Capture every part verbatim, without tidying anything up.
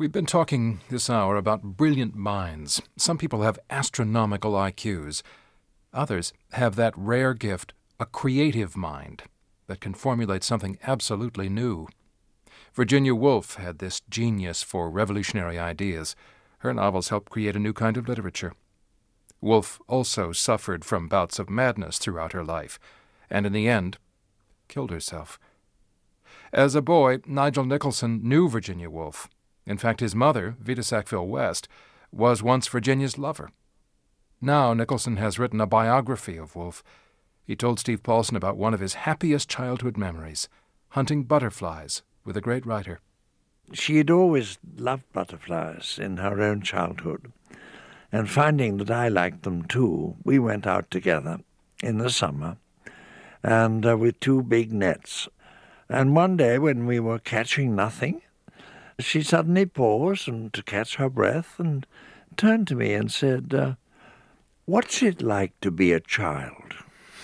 We've been talking this hour about brilliant minds. Some people have astronomical I Qs. Others have that rare gift, a creative mind, that can formulate something absolutely new. Virginia Woolf had this genius for revolutionary ideas. Her novels helped create a new kind of literature. Woolf also suffered from bouts of madness throughout her life, and in the end, killed herself. As a boy, Nigel Nicholson knew Virginia Woolf. In fact, his mother, Vita Sackville West, was once Virginia's lover. Now Nicholson has written a biography of Woolf. He told Steve Paulson about one of his happiest childhood memories, hunting butterflies with a great writer. She had always loved butterflies in her own childhood, and finding that I liked them too, we went out together in the summer, and uh, with two big nets. And one day when we were catching nothing, she suddenly paused and to catch her breath and turned to me and said, uh, "What's it like to be a child?"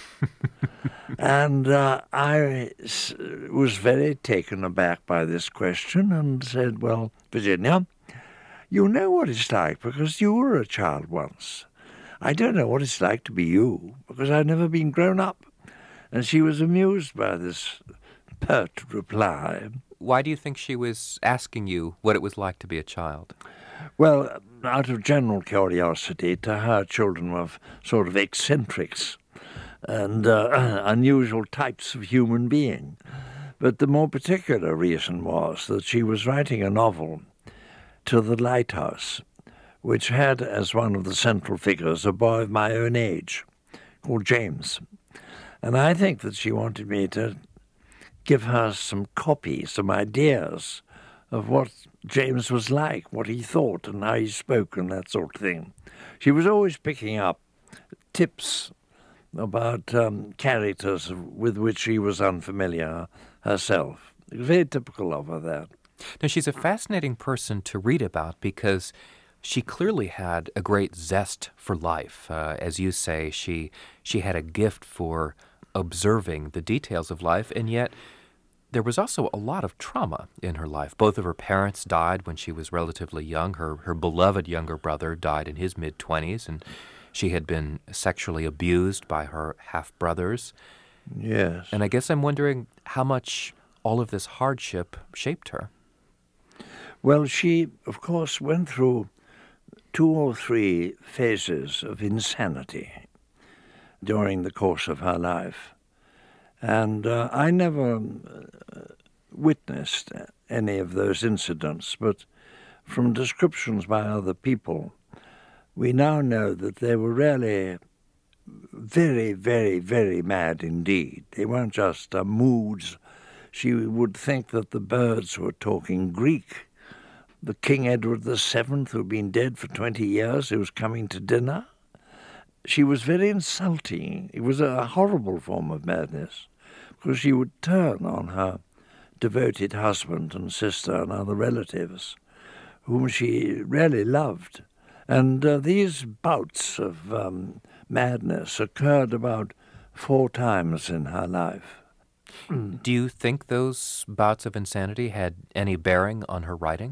And uh, I was very taken aback by this question and said, "Well, Virginia, you know what it's like because you were a child once. I don't know what it's like to be you because I've never been grown up." And she was amused by this pert reply. Why do you think she was asking you what it was like to be a child? Well, out of general curiosity, to her children were sort of eccentrics and uh, unusual types of human being. But the more particular reason was that she was writing a novel, To the Lighthouse, which had as one of the central figures a boy of my own age called James. And I think that she wanted me to give her some copy, some ideas of what James was like, what he thought and how he spoke and that sort of thing. She was always picking up tips about um, characters with which she was unfamiliar herself. It was very typical of her, that. Now, she's a fascinating person to read about because she clearly had a great zest for life. Uh, as you say, she she had a gift for observing the details of life, and yet there was also a lot of trauma in her life. Both of her parents died when she was relatively young. Her her beloved younger brother died in his mid-twenties, and she had been sexually abused by her half-brothers. Yes. And I guess I'm wondering how much all of this hardship shaped her. Well, she, of course, went through two or three phases of insanity during the course of her life. And uh, I never uh, witnessed any of those incidents, but from descriptions by other people, we now know that they were really very, very, very mad indeed. They weren't just uh, moods. She would think that the birds were talking Greek. The King Edward the Seventh, who had been dead for twenty years, who was coming to dinner. She was very insulting. It was a horrible form of madness, because she would turn on her devoted husband and sister and other relatives, whom she really loved. And uh, these bouts of um, madness occurred about four times in her life. Do you think those bouts of insanity had any bearing on her writing?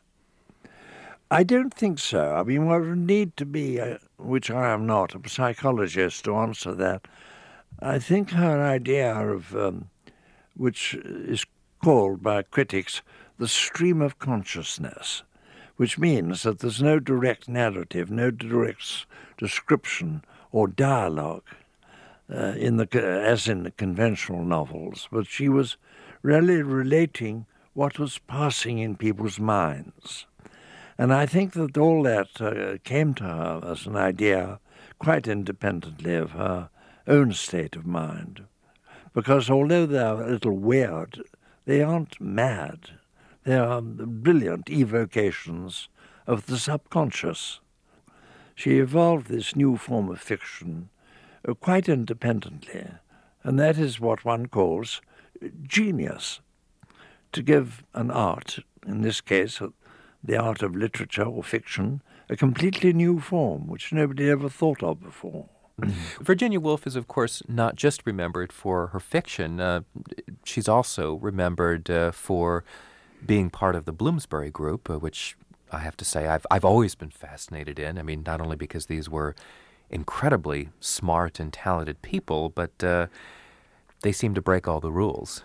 I don't think so. I mean, one would need to be, uh, which I am not, a psychologist to answer that. I think her idea of, um, which is called by critics, the stream of consciousness, which means that there's no direct narrative, no direct description or dialogue, uh, in the as in the conventional novels, but she was really relating what was passing in people's minds. And I think that all that uh, came to her as an idea quite independently of her own state of mind. Because although they're a little weird, they aren't mad. They are brilliant evocations of the subconscious. She evolved this new form of fiction uh, quite independently, and that is what one calls genius. To give an art, in this case, the art of literature or fiction, a completely new form, which nobody ever thought of before. Virginia Woolf is, of course, not just remembered for her fiction. Uh, she's also remembered uh, for being part of the Bloomsbury Group, uh, which I have to say I've I've always been fascinated in. I mean, not only because these were incredibly smart and talented people, but uh, they seemed to break all the rules.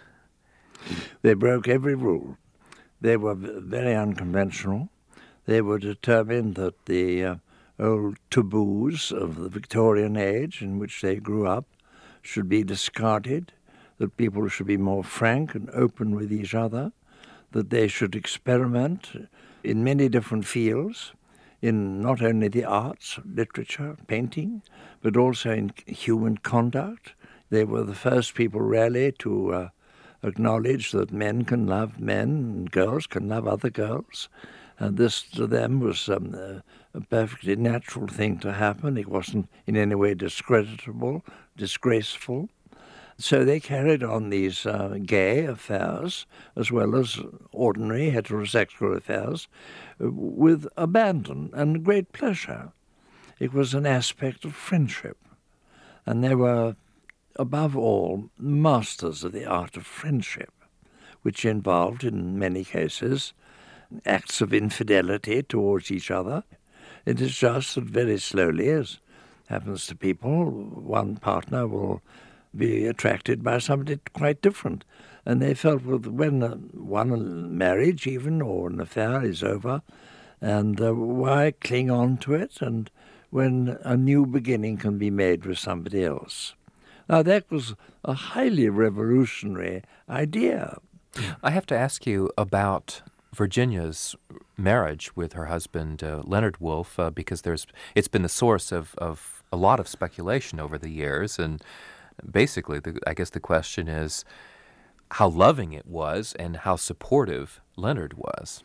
They broke every rule. They were very unconventional. They were determined that the uh, old taboos of the Victorian age in which they grew up should be discarded, that people should be more frank and open with each other, that they should experiment in many different fields, in not only the arts, literature, painting, but also in human conduct. They were the first people really to uh, acknowledge that men can love men and girls can love other girls. And this to them was um, a, a perfectly natural thing to happen. It wasn't in any way discreditable, disgraceful. So they carried on these uh, gay affairs as well as ordinary heterosexual affairs uh, with abandon and great pleasure. It was an aspect of friendship. And they were, above all, masters of the art of friendship, which involved, in many cases, acts of infidelity towards each other. It is just that very slowly, as happens to people, one partner will be attracted by somebody quite different. And they felt that when uh, one marriage even or an affair is over, and uh, why cling on to it, and when a new beginning can be made with somebody else. Now that was a highly revolutionary idea. I have to ask you about Virginia's marriage with her husband, uh, Leonard Woolf, uh, because there's it's been the source of, of a lot of speculation over the years. And basically, the, I guess the question is how loving it was and how supportive Leonard was.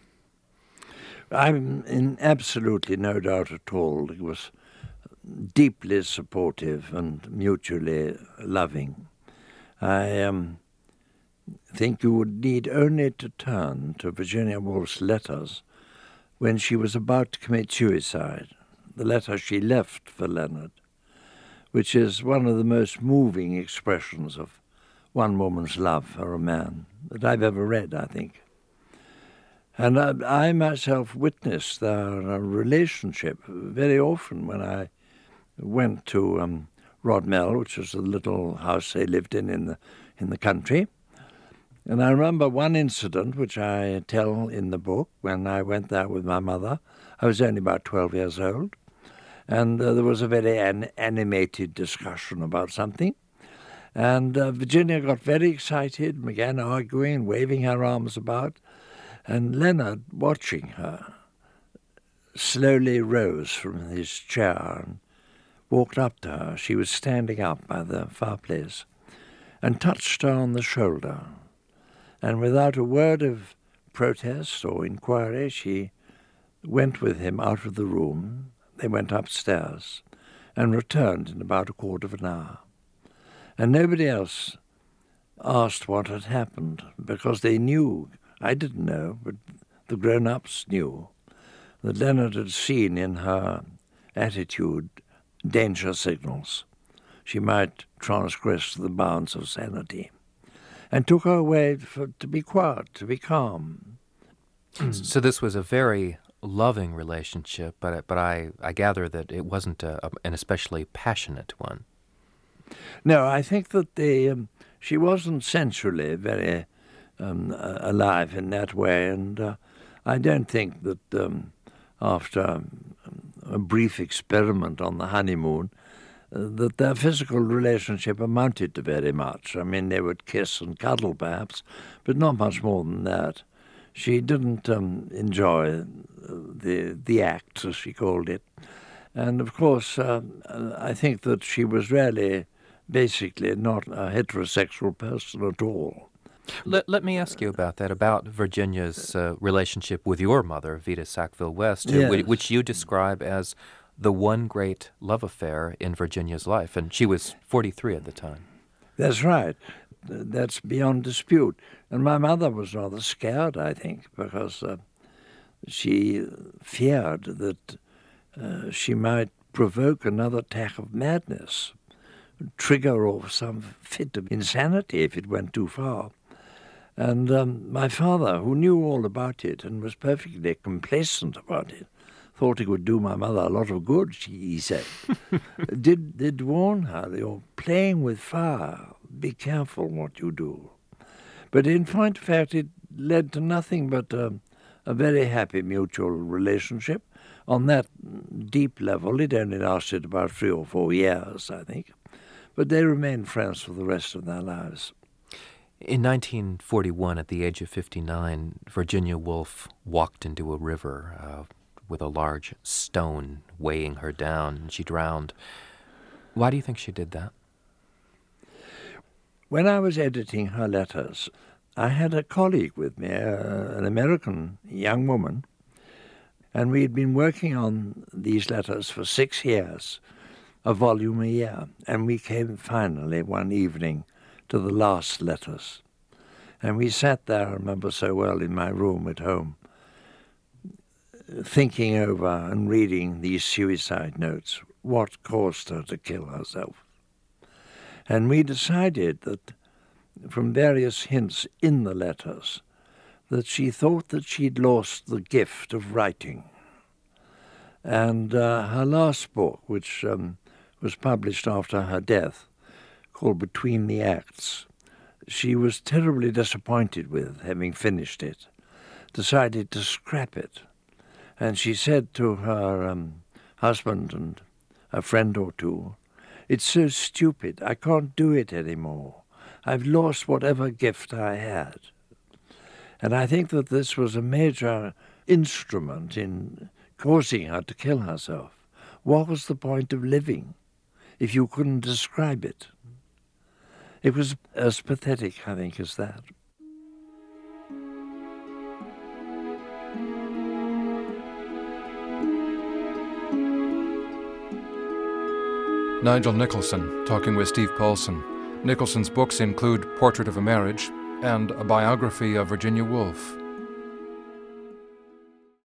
I'm in absolutely no doubt at all. It was deeply supportive and mutually loving. I um, think you would need only to turn to Virginia Woolf's letters when she was about to commit suicide, the letter she left for Leonard, which is one of the most moving expressions of one woman's love for a man that I've ever read, I think. And I, I myself witnessed their relationship very often when I went to um, Rodmell, which was a little house they lived in in the, in the country. And I remember one incident which I tell in the book when I went there with my mother. I was only about twelve years old. And uh, there was a very an- animated discussion about something. And uh, Virginia got very excited, began arguing, waving her arms about. And Leonard, watching her, slowly rose from his chair and walked up to her. She was standing up by the fireplace and touched her on the shoulder. And without a word of protest or inquiry, she went with him out of the room. They went upstairs and returned in about a quarter of an hour. And nobody else asked what had happened because they knew, I didn't know, but the grown-ups knew, that Leonard had seen in her attitude danger signals. She might transgress the bounds of sanity, and took her away for, to be quiet, to be calm. So this was a very loving relationship, but but I, I gather that it wasn't a, an especially passionate one. No, I think that the um, she wasn't sensually very um, uh, alive in that way, and uh, I don't think that um, after um, a brief experiment on the honeymoon, uh, that their physical relationship amounted to very much. I mean, they would kiss and cuddle perhaps, but not much more than that. She didn't um, enjoy the the act, as she called it. And of course, uh, I think that she was really basically not a heterosexual person at all. Let, let me ask you about that, about Virginia's uh, relationship with your mother, Vita Sackville-West, Yes. wh- which you describe as the one great love affair in Virginia's life. And she was forty-three at the time. That's right. That's beyond dispute. And my mother was rather scared, I think, because uh, she feared that uh, she might provoke another attack of madness, trigger off some fit of insanity if it went too far. And um, my father, who knew all about it and was perfectly complacent about it, thought it would do my mother a lot of good, she, he said, did, did warn her, you're playing with fire, be careful what you do. But in point of fact, it led to nothing but um, a very happy mutual relationship. On that deep level, it only lasted about three or four years, I think. But they remained friends for the rest of their lives. In nineteen forty-one, at the age of fifty-nine, Virginia Woolf walked into a river uh, with a large stone weighing her down, and she drowned. Why do you think she did that? When I was editing her letters, I had a colleague with me, uh, an American young woman, and we had been working on these letters for six years, a volume a year, and we came finally one evening to the last letters. And we sat there, I remember so well, in my room at home, thinking over and reading these suicide notes, what caused her to kill herself. And we decided that, from various hints in the letters, that she thought that she'd lost the gift of writing. And uh, her last book, which um, was published after her death, called Between the Acts, she was terribly disappointed with, having finished it, decided to scrap it. And she said to her um, husband and a friend or two, "It's so stupid, I can't do it anymore. I've lost whatever gift I had." And I think that this was a major instrument in causing her to kill herself. What was the point of living if you couldn't describe it? It was as pathetic, I think, as that. Nigel Nicholson talking with Steve Paulson. Nicholson's books include Portrait of a Marriage and a biography of Virginia Woolf.